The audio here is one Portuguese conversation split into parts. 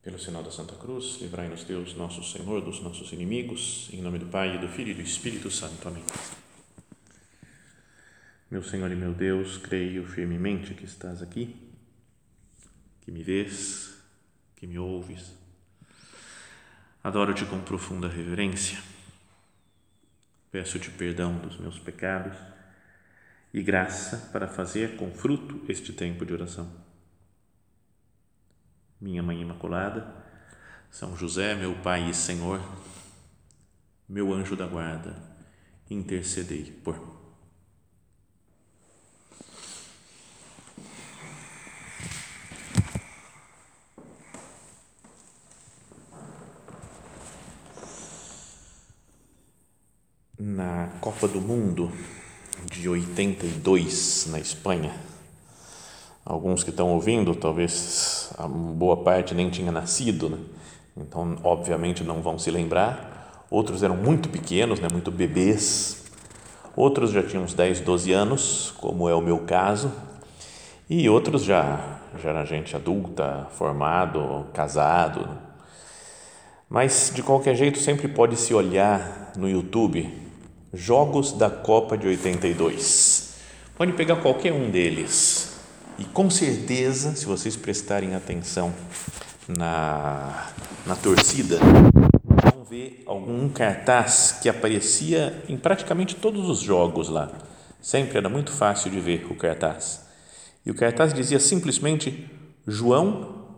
Pelo sinal da Santa Cruz, livrai-nos Deus, nosso Senhor, dos nossos inimigos, em nome do Pai, e do Filho e do Espírito Santo. Amém. Meu Senhor e meu Deus, creio firmemente que estás aqui, que me vês, que me ouves. Adoro-te com profunda reverência. Peço-te perdão dos meus pecados e graça para fazer com fruto este tempo de oração. Minha Mãe Imaculada, São José, meu Pai e Senhor, meu anjo da guarda, intercedei por mim. Na Copa do Mundo de 82 na Espanha, alguns que estão ouvindo, talvez a boa parte nem tinha nascido, né? Então obviamente não vão se lembrar. Outros eram muito pequenos, né? Muito bebês. Outros já tinham uns 10, 12 anos, como é o meu caso, e outros já era gente adulta, formado, casado. Mas de qualquer jeito sempre pode se olhar no YouTube Jogos da Copa de 82. Pode pegar qualquer um deles e com certeza, se vocês prestarem atenção na torcida, vão ver algum cartaz que aparecia em praticamente todos os jogos lá. Sempre era muito fácil de ver o cartaz. E o cartaz dizia simplesmente João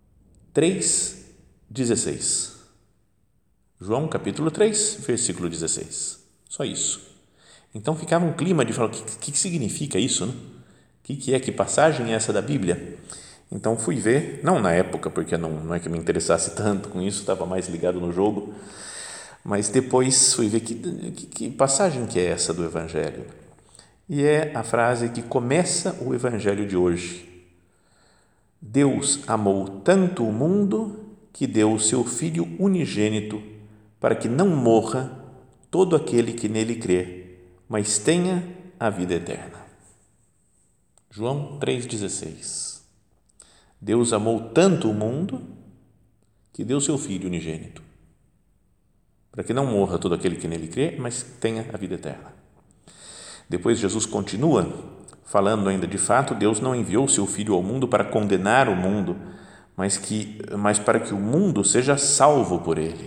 3,16. João capítulo 3, versículo 16. Só isso. Então ficava um clima de falar, o que significa isso, né? Que passagem é essa da Bíblia? Então fui ver, não na época, porque não é que me interessasse tanto com isso, estava mais ligado no jogo, mas depois fui ver que passagem que é essa do Evangelho. E é a frase que começa o Evangelho de hoje. Deus amou tanto o mundo que deu o seu Filho unigênito para que não morra todo aquele que nele crê, mas tenha a vida eterna. João 3,16. Deus amou tanto o mundo que deu seu Filho unigênito, para que não morra todo aquele que nele crê, mas tenha a vida eterna. Depois Jesus continua falando ainda, de fato, Deus não enviou seu Filho ao mundo para condenar o mundo, mas para que o mundo seja salvo por ele.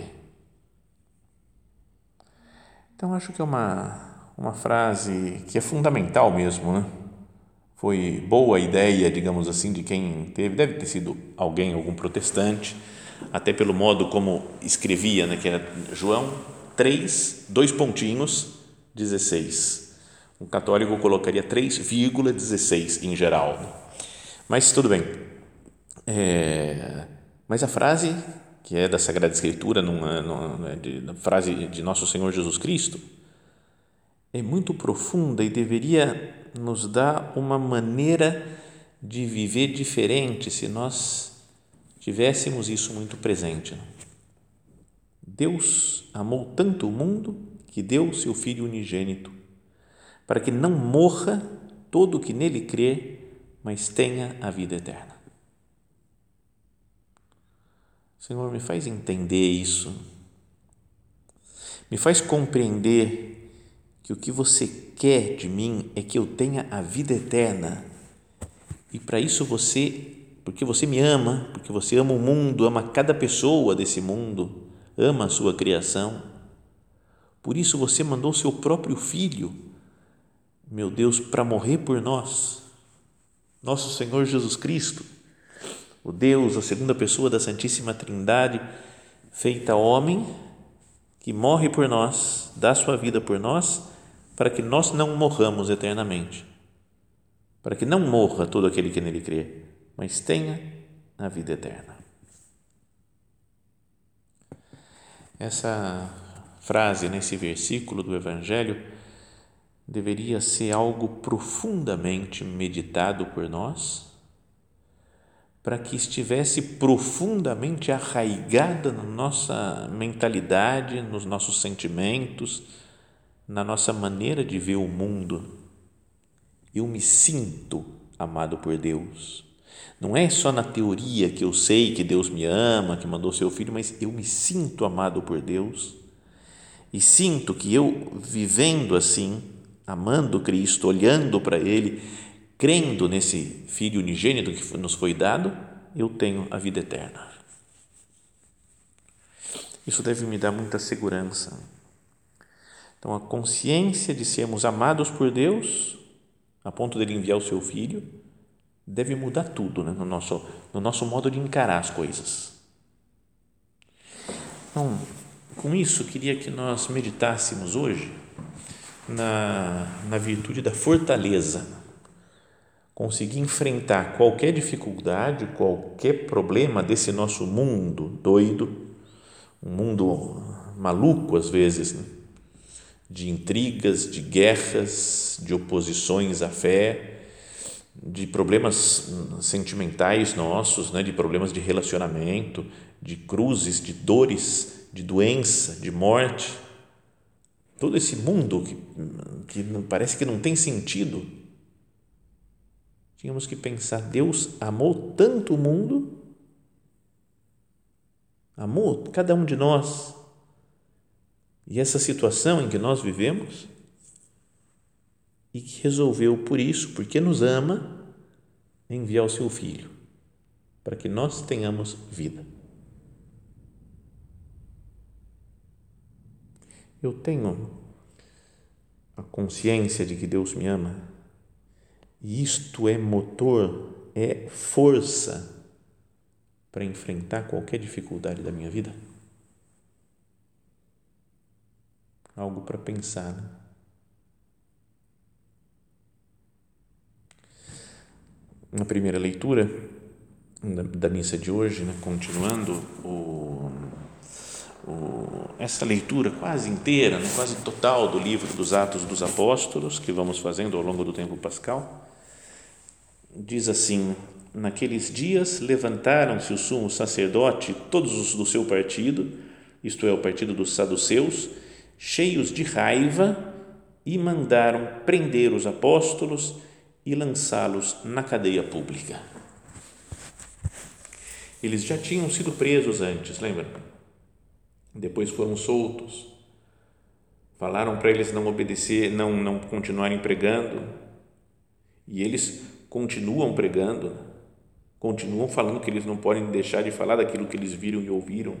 Então, acho que é uma frase que é fundamental mesmo, né? Foi boa a ideia, digamos assim, de quem teve, deve ter sido algum protestante, até pelo modo como escrevia, né, que era João 3, 2 pontinhos, 16. Um católico colocaria 3,16 em geral. Mas tudo bem. Mas a frase, que é da Sagrada Escritura, da frase de Nosso Senhor Jesus Cristo, é muito profunda e deveria nos dar uma maneira de viver diferente se nós tivéssemos isso muito presente. Deus amou tanto o mundo que deu seu Filho unigênito para que não morra todo o que nele crê, mas tenha a vida eterna. Senhor, me faz entender isso, me faz compreender que o que você quer de mim é que eu tenha a vida eterna, e para isso porque você me ama, porque você ama o mundo, ama cada pessoa desse mundo, ama a sua criação, por isso você mandou seu próprio Filho, meu Deus, para morrer por nós, nosso Senhor Jesus Cristo, o Deus, a segunda pessoa da Santíssima Trindade, feita homem, que morre por nós, dá sua vida por nós, para que nós não morramos eternamente, para que não morra todo aquele que nele crê, mas tenha a vida eterna. Essa frase nesse versículo do Evangelho deveria ser algo profundamente meditado por nós, para que estivesse profundamente arraigada na nossa mentalidade, nos nossos sentimentos, na nossa maneira de ver o mundo. Eu me sinto amado por Deus. Não é só na teoria que eu sei que Deus me ama, que mandou seu Filho, mas eu me sinto amado por Deus e sinto que eu, vivendo assim, amando Cristo, olhando para Ele, crendo nesse Filho unigênito que nos foi dado, eu tenho a vida eterna. Isso deve me dar muita segurança. Então, a consciência de sermos amados por Deus, a ponto de Ele enviar o seu Filho, deve mudar tudo, né? no nosso modo de encarar as coisas. Então, com isso, queria que nós meditássemos hoje na virtude da fortaleza, conseguir enfrentar qualquer dificuldade, qualquer problema desse nosso mundo doido, um mundo maluco às vezes, né? De intrigas, de guerras, de oposições à fé, de problemas sentimentais nossos, né? De problemas de relacionamento, de cruzes, de dores, de doença, de morte, todo esse mundo que parece que não tem sentido. Tínhamos que pensar, Deus amou tanto o mundo, amou cada um de nós, e essa situação em que nós vivemos, e que resolveu por isso, porque nos ama, enviar o seu Filho, para que nós tenhamos vida. Eu tenho a consciência de que Deus me ama, e isto é motor, é força para enfrentar qualquer dificuldade da minha vida. Algo para pensar, né? Na primeira leitura da missa de hoje, né, continuando essa leitura quase inteira, né, quase total do livro dos Atos dos Apóstolos, que vamos fazendo ao longo do tempo pascal, diz assim: naqueles dias levantaram-se o sumo sacerdote, todos os do seu partido, isto é, o partido dos saduceus, cheios de raiva, e mandaram prender os apóstolos e lançá-los na cadeia pública. Eles já tinham sido presos antes, lembra? Depois foram soltos. Falaram para eles não obedecer, não continuarem pregando, e eles continuam pregando, continuam falando que eles não podem deixar de falar daquilo que eles viram e ouviram.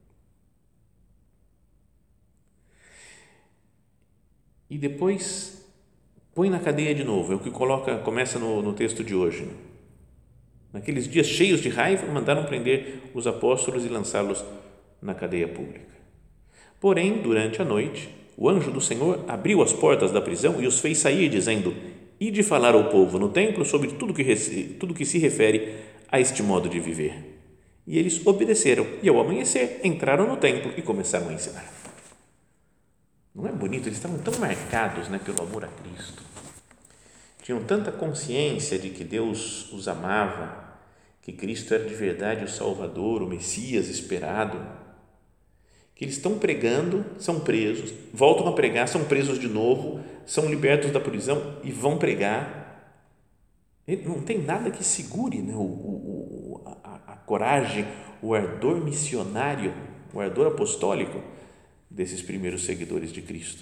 E depois põe na cadeia de novo, é o que começa no texto de hoje. Naqueles dias cheios de raiva, mandaram prender os apóstolos e lançá-los na cadeia pública. Porém, durante a noite, o anjo do Senhor abriu as portas da prisão e os fez sair, dizendo: ide falar ao povo no templo sobre tudo que se refere a este modo de viver. E eles obedeceram, e ao amanhecer entraram no templo e começaram a ensinar. Não é bonito? Eles estavam tão marcados, né, pelo amor a Cristo. Tinham tanta consciência de que Deus os amava, que Cristo era de verdade o Salvador, o Messias esperado, que eles estão pregando, são presos, voltam a pregar, são presos de novo, são libertos da prisão e vão pregar. Não tem nada que segure, né, a coragem, o ardor missionário, o ardor apostólico desses primeiros seguidores de Cristo.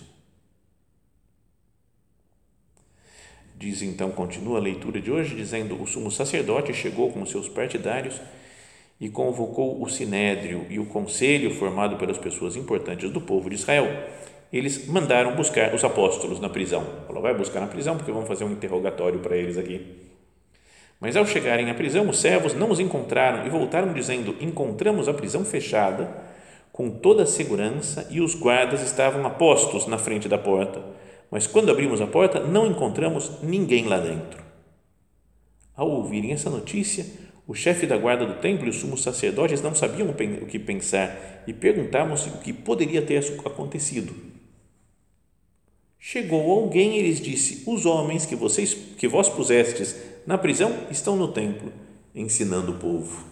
Diz então, continua a leitura de hoje, dizendo: o sumo sacerdote chegou com os seus partidários e convocou o sinédrio e o conselho formado pelas pessoas importantes do povo de Israel. Eles mandaram buscar os apóstolos na prisão. Falou: vai buscar na prisão porque vamos fazer um interrogatório para eles aqui. Mas ao chegarem à prisão, os servos não os encontraram e voltaram dizendo: encontramos a prisão fechada com toda a segurança e os guardas estavam a postos na frente da porta, mas quando abrimos a porta não encontramos ninguém lá dentro. Ao ouvirem essa notícia, o chefe da guarda do templo e os sumos sacerdotes não sabiam o que pensar e perguntavam-se o que poderia ter acontecido. Chegou alguém e lhes disse: os homens que vós pusestes na prisão estão no templo ensinando o povo.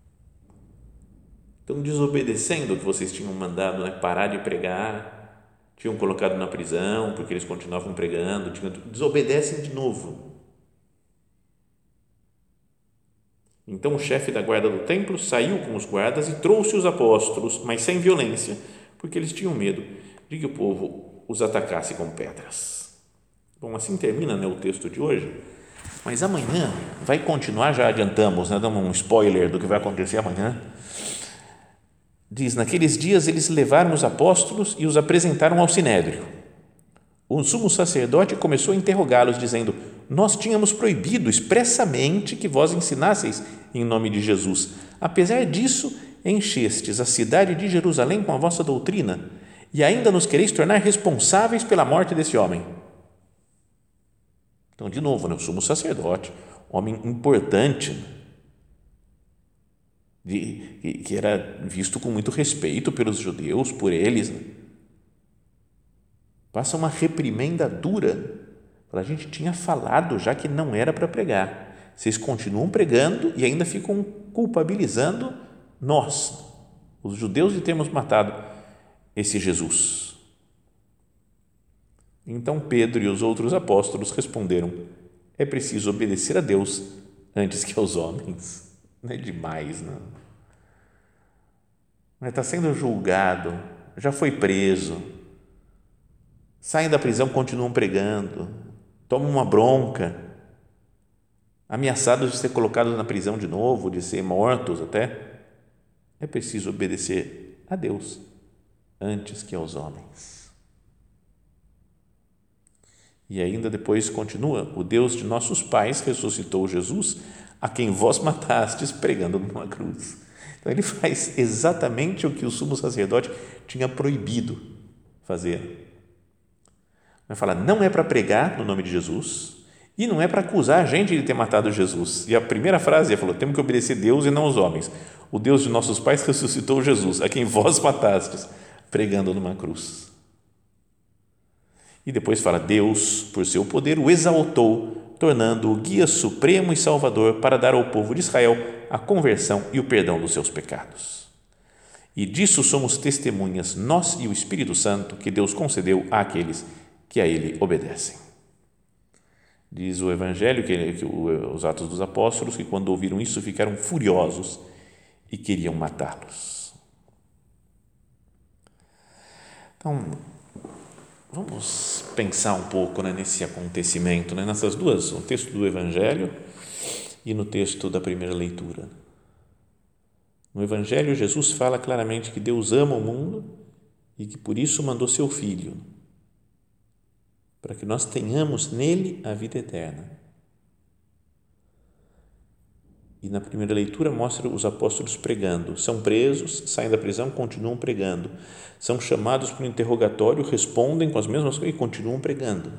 Estão desobedecendo o que vocês tinham mandado, né, parar de pregar, tinham colocado na prisão porque eles continuavam pregando, desobedecem de novo. Então o chefe da guarda do templo saiu com os guardas e trouxe os apóstolos, mas sem violência, porque eles tinham medo de que o povo os atacasse com pedras. Bom, assim termina, né, o texto de hoje, mas amanhã vai continuar, já adiantamos, né, damos um spoiler do que vai acontecer amanhã. Diz, naqueles dias eles levaram os apóstolos e os apresentaram ao sinédrio. O sumo sacerdote começou a interrogá-los, dizendo: nós tínhamos proibido expressamente que vós ensinasseis em nome de Jesus. Apesar disso, enchestes a cidade de Jerusalém com a vossa doutrina e ainda nos quereis tornar responsáveis pela morte desse homem. Então, de novo, né, o sumo sacerdote, homem importante, que era visto com muito respeito pelos judeus, por eles, né? Passa uma reprimenda dura. A gente tinha falado já que não era para pregar. Vocês continuam pregando e ainda ficam culpabilizando nós, os judeus, de termos matado esse Jesus. Então Pedro e os outros apóstolos responderam: é preciso obedecer a Deus antes que aos homens. Não é demais, não? Mas está sendo julgado, já foi preso, saem da prisão, continuam pregando, tomam uma bronca, ameaçados de ser colocados na prisão de novo, de ser mortos até. É preciso obedecer a Deus antes que aos homens. E ainda depois continua: o Deus de nossos pais ressuscitou Jesus, a quem vós matastes pregando numa cruz. Então ele faz exatamente o que o sumo sacerdote tinha proibido fazer. Vai falar, não é para pregar no nome de Jesus e não é para acusar a gente de ter matado Jesus. E a primeira frase ele falou: temos que obedecer a Deus e não os homens. O Deus de nossos pais ressuscitou Jesus, a quem vós matastes pregando numa cruz. E depois fala: Deus, por seu poder, o exaltou, tornando-o guia supremo e salvador para dar ao povo de Israel a conversão e o perdão dos seus pecados. E disso somos testemunhas, nós e o Espírito Santo, que Deus concedeu àqueles que a Ele obedecem. Diz o Evangelho, os Atos dos Apóstolos, que quando ouviram isso ficaram furiosos e queriam matá-los. Então, vamos pensar um pouco, né, nesse acontecimento, né, nessas duas, no texto do Evangelho e no texto da primeira leitura. No Evangelho, Jesus fala claramente que Deus ama o mundo e que por isso mandou seu Filho, para que nós tenhamos nele a vida eterna. E na primeira leitura mostra os apóstolos pregando, são presos, saem da prisão, continuam pregando, são chamados para o interrogatório, respondem com as mesmas coisas e continuam pregando.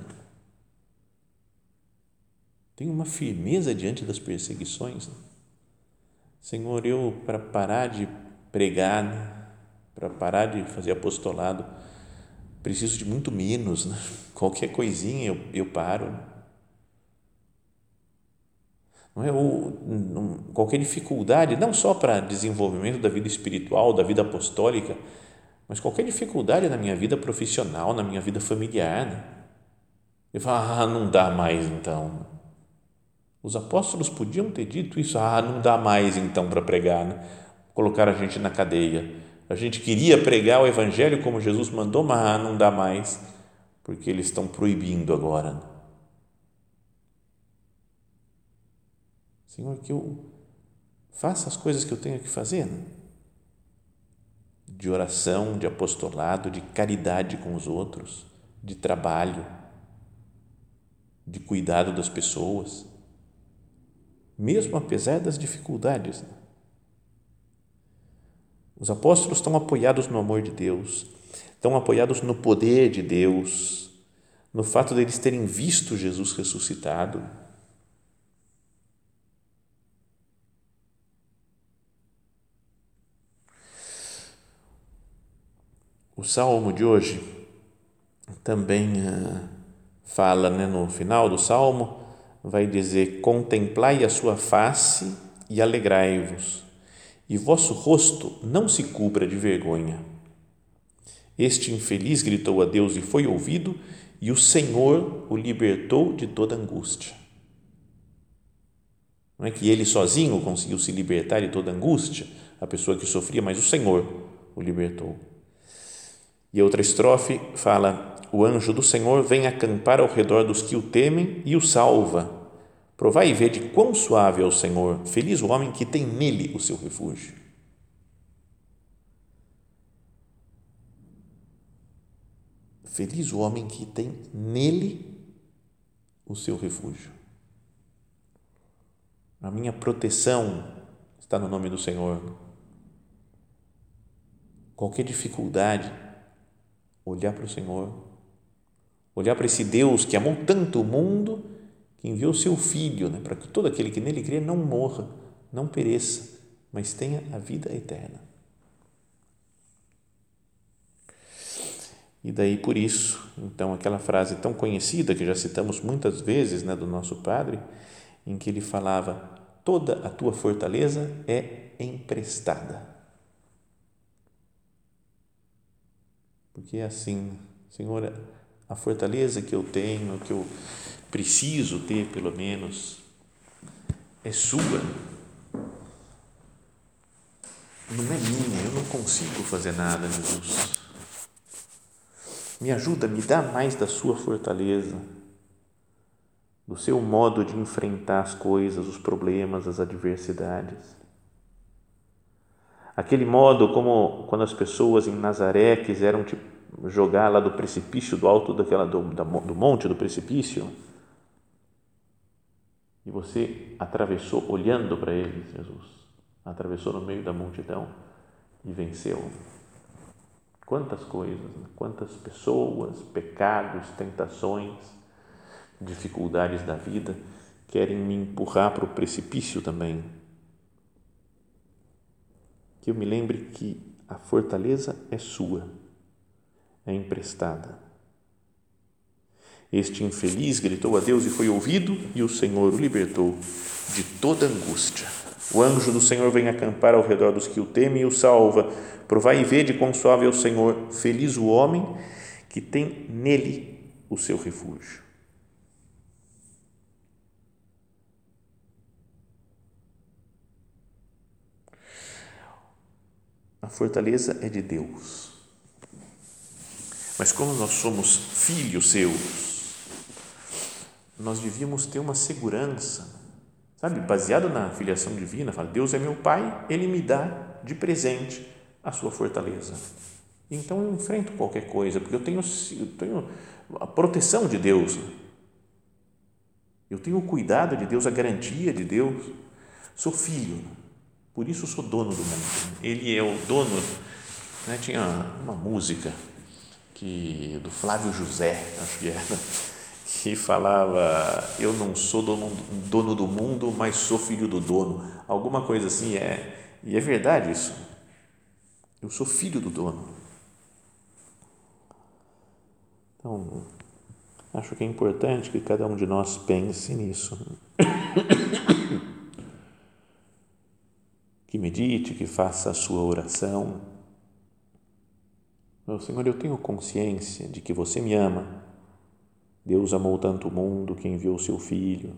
Tem uma firmeza diante das perseguições. Senhor, eu, para parar de pregar, para parar de fazer apostolado, preciso de muito menos, né? Qualquer coisinha eu paro. Não é? Qualquer dificuldade, não só para desenvolvimento da vida espiritual, da vida apostólica, mas qualquer dificuldade na minha vida profissional, na minha vida familiar, né? Eu falo, não dá mais então. Os apóstolos podiam ter dito isso, não dá mais então para pregar, né? Colocar a gente na cadeia. A gente queria pregar o Evangelho como Jesus mandou, mas não dá mais, porque eles estão proibindo agora. Senhor, que eu faça as coisas que eu tenho que fazer, né? De oração, de apostolado, de caridade com os outros, de trabalho, de cuidado das pessoas, mesmo apesar das dificuldades. Os apóstolos estão apoiados no amor de Deus, estão apoiados no poder de Deus, no fato de eles terem visto Jesus ressuscitado. O salmo de hoje também fala, né, no final do salmo, vai dizer: contemplai a sua face e alegrai-vos, e vosso rosto não se cubra de vergonha. Este infeliz gritou a Deus e foi ouvido, e o Senhor o libertou de toda angústia. Não é que ele sozinho conseguiu se libertar de toda angústia, a pessoa que sofria, mas o Senhor o libertou. E outra estrofe fala: o anjo do Senhor vem acampar ao redor dos que o temem e o salva. Provai e vede quão suave é o Senhor, feliz o homem que tem nele o seu refúgio. Feliz o homem que tem nele o seu refúgio. A minha proteção está no nome do Senhor. Qualquer dificuldade, olhar para o Senhor, olhar para esse Deus que amou tanto o mundo, que enviou seu Filho, para que todo aquele que nele crê não morra, não pereça, mas tenha a vida eterna. E daí por isso, então, aquela frase tão conhecida que já citamos muitas vezes, do nosso Padre, em que ele falava: toda a tua fortaleza é emprestada. Porque é assim, Senhor, a fortaleza que eu tenho, que eu preciso ter pelo menos, é sua, não é minha, eu não consigo fazer nada, Jesus. Me ajuda, me dá mais da sua fortaleza, do seu modo de enfrentar as coisas, os problemas, as adversidades. Aquele modo como quando as pessoas em Nazaré quiseram te jogar lá do precipício, do alto do monte do precipício, e você atravessou olhando para eles, Jesus, atravessou no meio da multidão e venceu. Quantas coisas, quantas pessoas, pecados, tentações, dificuldades da vida querem me empurrar para o precipício também. Que eu me lembre que a fortaleza é sua, é emprestada. Este infeliz gritou a Deus e foi ouvido, e o Senhor o libertou de toda angústia. O anjo do Senhor vem acampar ao redor dos que o temem e o salva. Provai e vede quão suave é o Senhor, feliz o homem que tem nele o seu refúgio. A fortaleza é de Deus. Mas como nós somos filhos seus, nós devíamos ter uma segurança, baseado na filiação divina. Fala: Deus é meu Pai, Ele me dá de presente a sua fortaleza. Então eu enfrento qualquer coisa, porque eu tenho a proteção de Deus, eu tenho o cuidado de Deus, a garantia de Deus. Sou filho, por isso sou dono do mundo. Ele é o dono. Tinha uma música do Flávio José, acho que era, que falava: eu não sou dono do mundo, mas sou filho do dono, alguma coisa assim. E é verdade isso, eu sou filho do dono. Então, acho que é importante que cada um de nós pense nisso, que medite, que faça a sua oração. Meu Senhor, eu tenho consciência de que você me ama. Deus amou tanto o mundo que enviou o seu Filho.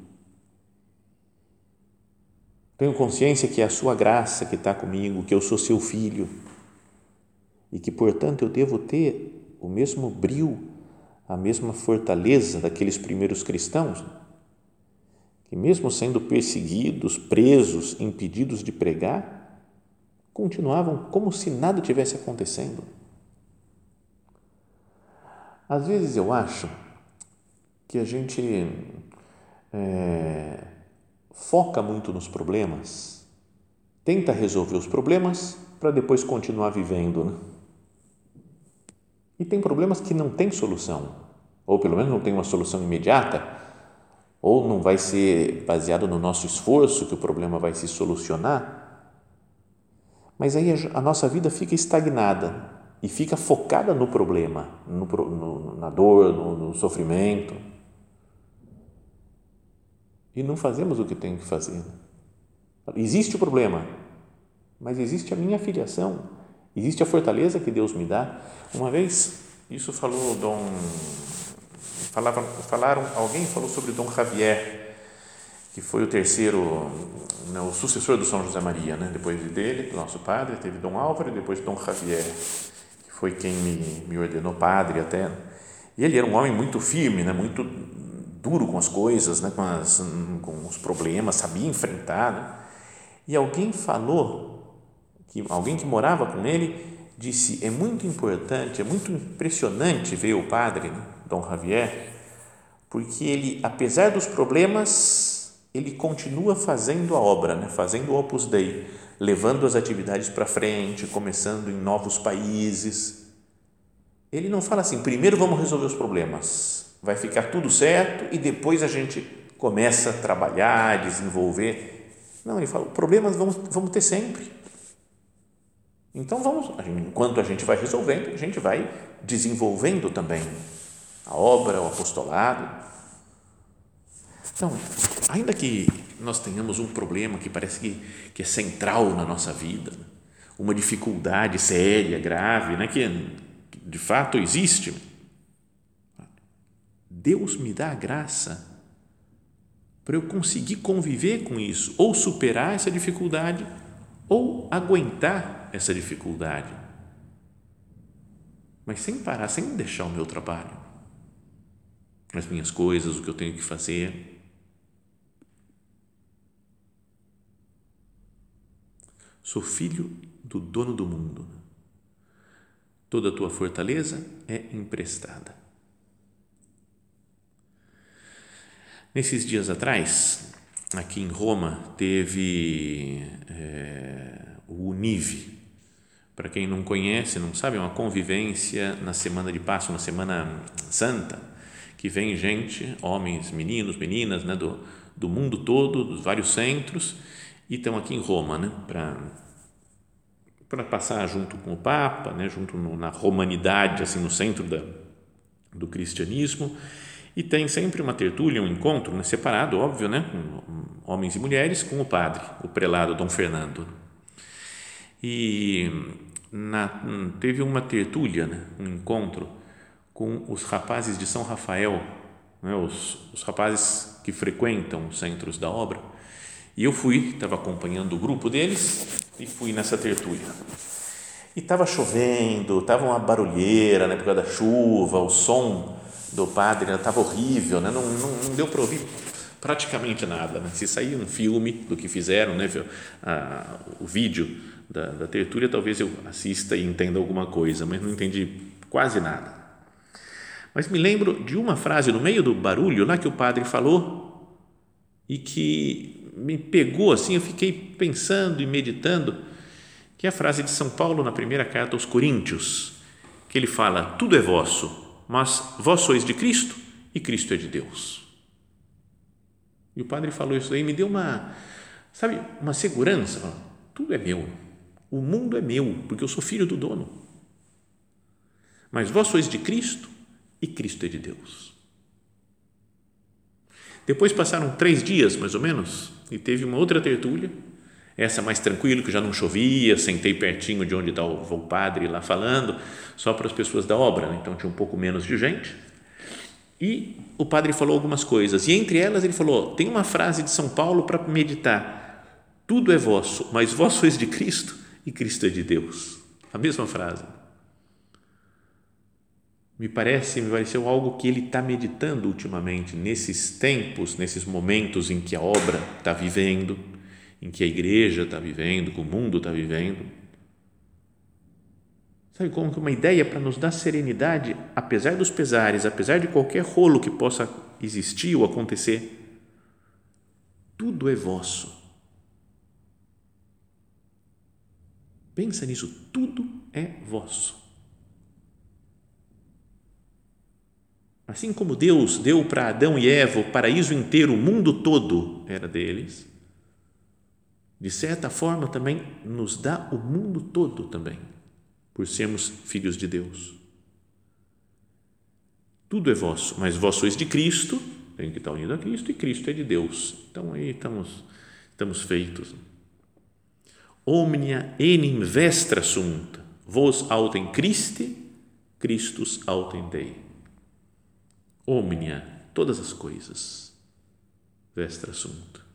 Tenho consciência que é a sua graça que está comigo, que eu sou seu filho e que, portanto, eu devo ter o mesmo brio, a mesma fortaleza daqueles primeiros cristãos, que mesmo sendo perseguidos, presos, impedidos de pregar, continuavam como se nada tivesse acontecendo. Às vezes eu acho que a gente foca muito nos problemas, tenta resolver os problemas para depois continuar vivendo, E tem problemas que não têm solução, ou pelo menos não tem uma solução imediata, ou não vai ser baseado no nosso esforço que o problema vai se solucionar, mas aí a nossa vida fica estagnada e fica focada no problema, na dor, no sofrimento, e não fazemos o que tem que fazer. Existe o problema, mas existe a minha filiação, existe a fortaleza que Deus me dá. Uma vez, isso alguém falou sobre Dom Xavier, que foi o terceiro, né, o sucessor do São José Maria, né? Depois dele, nosso padre, teve Dom Álvaro e depois Dom Javier, que foi quem me ordenou padre até. E ele era um homem muito firme, né? Muito duro com as coisas, né? Com os problemas, sabia enfrentar, né? E alguém falou, alguém que morava com ele disse, é muito importante, é muito impressionante ver o padre, né, Dom Javier, porque ele, apesar dos problemas, ele continua fazendo a obra, né, fazendo o Opus Dei, levando as atividades para frente, começando em novos países. Ele não fala assim, primeiro vamos resolver os problemas, vai ficar tudo certo e depois a gente começa a trabalhar, desenvolver. Não, ele fala, problemas vamos ter sempre. Então enquanto a gente vai resolvendo, a gente vai desenvolvendo também a obra, o apostolado. Então, ainda que nós tenhamos um problema que parece que é central na nossa vida, uma dificuldade séria, grave, né, que de fato existe, Deus me dá a graça para eu conseguir conviver com isso, ou superar essa dificuldade, ou aguentar essa dificuldade, mas sem parar, sem deixar o meu trabalho, as minhas coisas, o que eu tenho que fazer. Sou filho do dono do mundo. Toda a tua fortaleza é emprestada. Nesses dias atrás, aqui em Roma, teve o Unive. Para quem não conhece, não sabe, é uma convivência na semana de Páscoa, na Semana Santa, que vem gente, homens, meninos, meninas, né, do mundo todo, dos vários centros, e estão aqui em Roma, né, para passar junto com o Papa, né, junto na romanidade, assim, no centro do cristianismo. E tem sempre uma tertúlia, um encontro, né, separado, óbvio, né, com homens e mulheres, com o padre, o prelado Dom Fernando. E teve uma tertúlia, né, um encontro com os rapazes de São Rafael, né, os rapazes que frequentam os centros da obra. E eu estava acompanhando o grupo deles e fui nessa tertúlia. E estava chovendo, estava uma barulheira, né, por causa da chuva, o som do padre estava horrível, né? Não deu para ouvir praticamente nada, né? Se sair um filme do que fizeram, né? O vídeo da tertúlia, talvez eu assista e entenda alguma coisa, mas não entendi quase nada. Mas me lembro de uma frase no meio do barulho lá que o padre falou e que me pegou assim, eu fiquei pensando e meditando, que é a frase de São Paulo na primeira carta aos Coríntios, que ele fala, tudo é vosso, mas vós sois de Cristo e Cristo é de Deus. E o padre falou isso aí, me deu uma segurança, tudo é meu, o mundo é meu, porque eu sou filho do dono, mas vós sois de Cristo e Cristo é de Deus. Depois passaram 3 dias, mais ou menos, e teve uma outra tertúlia, essa mais tranquila, que já não chovia, sentei pertinho de onde está o padre lá falando, só para as pessoas da obra, né? Então tinha um pouco menos de gente, e o padre falou algumas coisas, e entre elas ele falou, tem uma frase de São Paulo para meditar, tudo é vosso, mas vós sois de Cristo e Cristo é de Deus, a mesma frase. Me pareceu algo que ele está meditando ultimamente, nesses tempos, nesses momentos em que a obra está vivendo, em que a igreja está vivendo, que o mundo está vivendo. Sabe como que uma ideia para nos dar serenidade, apesar dos pesares, apesar de qualquer rolo que possa existir ou acontecer, tudo é vosso. Pensa nisso, tudo é vosso. Assim como Deus deu para Adão e Eva o paraíso inteiro, o mundo todo era deles, de certa forma também nos dá o mundo todo também, por sermos filhos de Deus. Tudo é vosso, mas vós sois de Cristo, tem que estar unido a Cristo, e Cristo é de Deus. Então aí estamos feitos. Omnia enim vestra sunt, vos autem Christi, Christus autem Dei. Omnia, todas as coisas, vestra sunt.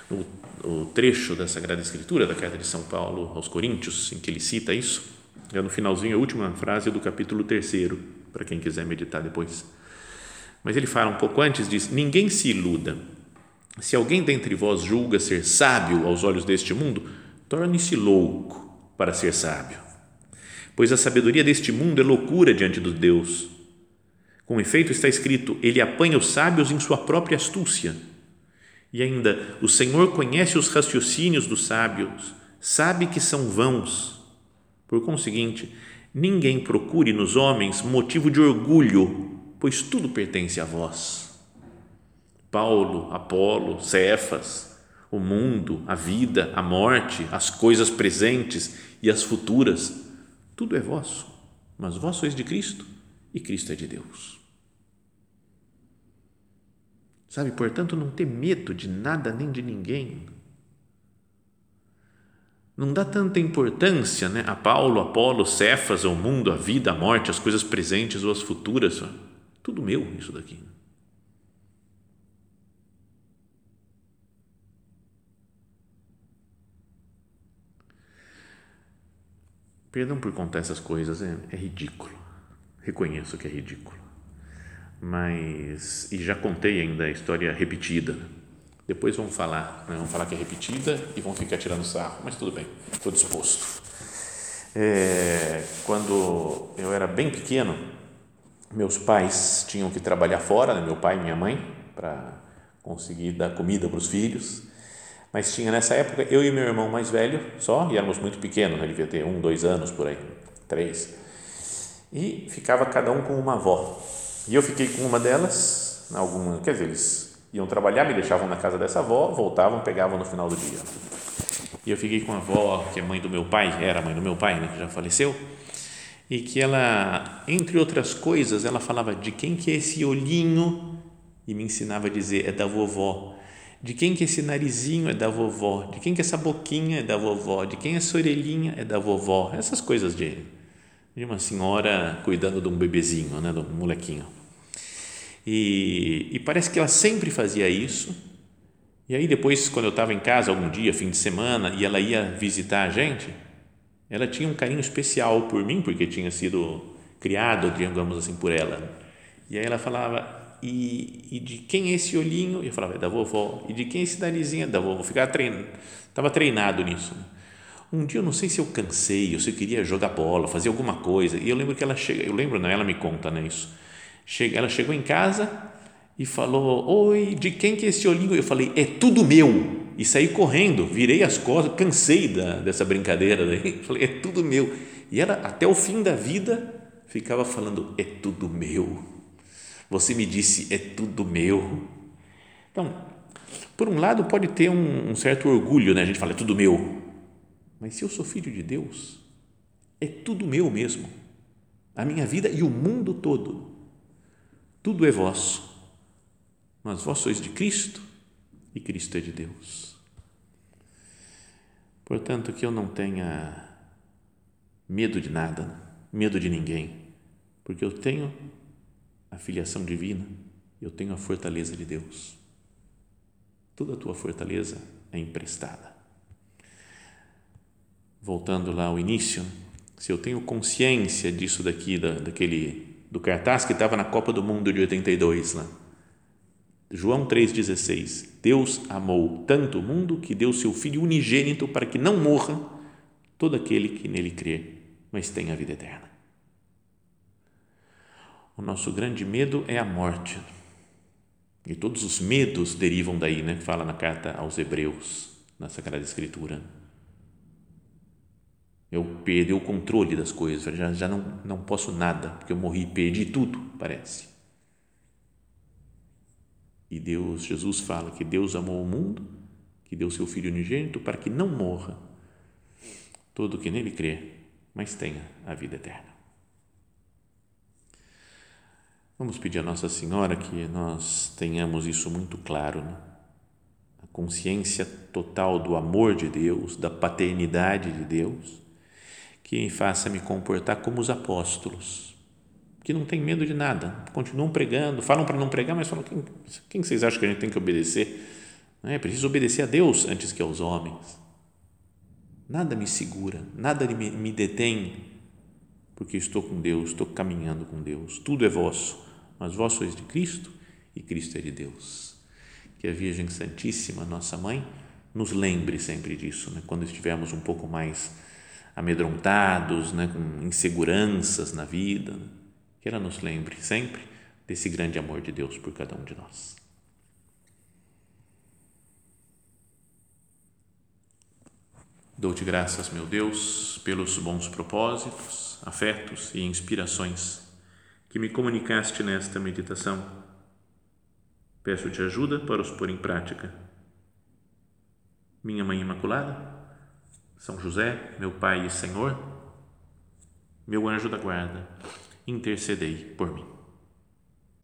o trecho da Sagrada Escritura, da carta de São Paulo aos Coríntios, em que ele cita isso, é no finalzinho, a última frase do capítulo 3, para quem quiser meditar depois. Mas ele fala um pouco antes, diz: ninguém se iluda. Se alguém dentre vós julga ser sábio aos olhos deste mundo, torne-se louco para ser sábio. Pois a sabedoria deste mundo é loucura diante de Deus. Com efeito, está escrito: ele apanha os sábios em sua própria astúcia. E ainda: o Senhor conhece os raciocínios dos sábios, sabe que são vãos. Por conseguinte, ninguém procure nos homens motivo de orgulho, pois tudo pertence a vós. Paulo, Apolo, Cefas, o mundo, a vida, a morte, as coisas presentes e as futuras, tudo é vosso, mas vós sois de Cristo e Cristo é de Deus. Sabe, portanto, não ter medo de nada nem de ninguém. Não dá tanta importância, né, a Paulo, Apolo, Cefas, ao mundo, a vida, a morte, as coisas presentes ou as futuras. Tudo meu isso daqui. Perdão por contar essas coisas, é ridículo. Reconheço que é ridículo. Mas, e já contei ainda a história repetida. Depois vamos falar, né? Vamos falar que é repetida e vão ficar tirando sarro, mas tudo bem, estou disposto. Quando eu era bem pequeno, meus pais tinham que trabalhar fora, né? Meu pai e minha mãe, para conseguir dar comida para os filhos. Mas tinha nessa época eu e meu irmão mais velho só, e éramos muito pequenos, né? Devia ter 1, 2 anos por aí, 3. E ficava cada um com uma avó. E eu fiquei com uma delas, quer dizer, eles iam trabalhar, me deixavam na casa dessa avó, voltavam, pegavam no final do dia. E eu fiquei com a avó, que é mãe do meu pai, era mãe do meu pai, né, que já faleceu, e que ela, entre outras coisas, ela falava: de quem que é esse olhinho? E me ensinava a dizer: é da vovó. De quem que esse narizinho? É da vovó. De quem que essa boquinha? É da vovó. De quem essa orelhinha? É da vovó. Essas coisas de uma senhora cuidando de um bebezinho, né, de um molequinho. E parece que ela sempre fazia isso. E aí depois, quando eu estava em casa algum dia, fim de semana, e ela ia visitar a gente, ela tinha um carinho especial por mim, porque tinha sido criado, digamos assim, por ela. E aí ela falava: e de quem é esse olhinho? E eu falava: é da vovó. E de quem é esse narizinho? É da vovó. Estava treinado nisso. Um dia eu não sei se eu cansei, ou se eu queria jogar bola, fazer alguma coisa, e eu lembro que ela chega, ela me conta, né, isso. Ela chegou em casa e falou: oi, de quem que é esse olhinho? Eu falei: é tudo meu. E saí correndo, virei as costas, cansei dessa brincadeira daí, falei: é tudo meu. E ela, até o fim da vida, ficava falando: é tudo meu. Você me disse: é tudo meu. Então, por um lado, pode ter um certo orgulho, né? A gente fala: é tudo meu. Mas se eu sou filho de Deus, é tudo meu mesmo. A minha vida e o mundo todo. Tudo é vosso. Mas vós sois de Cristo e Cristo é de Deus. Portanto, que eu não tenha medo de nada, medo de ninguém, porque eu tenho a filiação divina, eu tenho a fortaleza de Deus. Toda a tua fortaleza é emprestada. Voltando lá ao início, se eu tenho consciência disso daqui, do cartaz que estava na Copa do Mundo de 82, lá, João 3,16, Deus amou tanto o mundo que deu seu Filho unigênito para que não morra todo aquele que nele crê, mas tenha a vida eterna. O nosso grande medo é a morte. E todos os medos derivam daí, né? Fala na carta aos Hebreus, na Sagrada Escritura. Eu perdi o controle das coisas, já não posso nada, porque eu morri, perdi tudo, parece. E Jesus fala que Deus amou o mundo, que deu seu Filho unigênito para que não morra todo que nele crê, mas tenha a vida eterna. Vamos pedir a Nossa Senhora que nós tenhamos isso muito claro, né? A consciência total do amor de Deus, da paternidade de Deus, que faça me comportar como os apóstolos, que não tem medo de nada, continuam pregando, falam para não pregar, mas falam: quem vocês acham que a gente tem que obedecer? não é? Preciso obedecer a Deus antes que aos homens. Nada me segura, nada me detém, porque estou com Deus, estou caminhando com Deus. Tudo é vosso, mas vós sois de Cristo e Cristo é de Deus. Que a Virgem Santíssima, nossa Mãe, nos lembre sempre disso, né? Quando estivermos um pouco mais amedrontados, né? Com inseguranças na vida, né? Que ela nos lembre sempre desse grande amor de Deus por cada um de nós. Dou-te graças, meu Deus, pelos bons propósitos, afetos e inspirações que me comunicaste nesta meditação. Peço-te ajuda para os pôr em prática. Minha Mãe Imaculada, São José, meu Pai e Senhor, meu anjo da guarda, intercedei por mim.